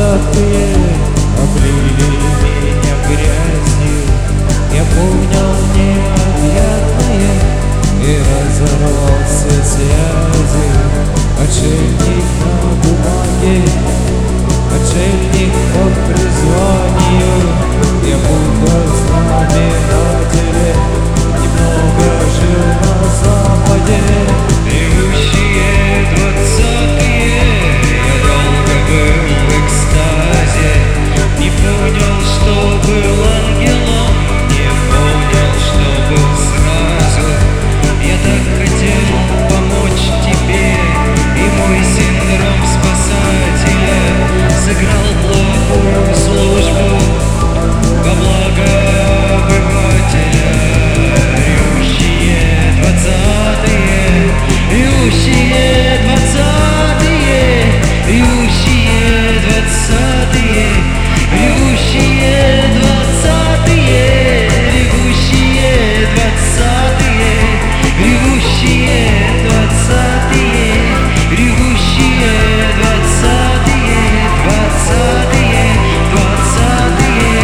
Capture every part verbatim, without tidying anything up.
двадцатые облили меня грязью. Я понял необъятное и разорвал все связи. Отшельник на бумаге, отшельник по призванию. Я будто знаменателе, немного жил на западе. Ревущие двадцатые, я долго был в экстазе. Не понял, что был ангелом, не понял, что был сразу. Я так хотел помочь тебе, и мой синдром спасателя сыграл плохую службу во благо обывателя. Ревущие двадцатые, ревущие двадцатые, ревущие двадцатые, ревущие двадцатые, ревущие двадцатые, ревущие двадцатые, ревущие двадцатые, двадцатые, двадцатые.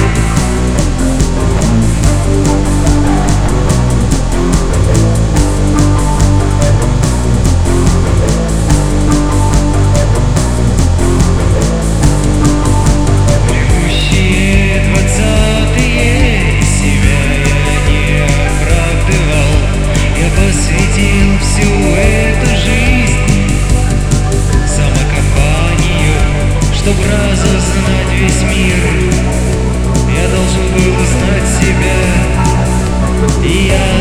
Ревущие двадцатые, себя я не оправдывал. Я посвятил всю эту жизнь самокопанию, чтоб разузнать весь мир. Я должен был узнать себя, и я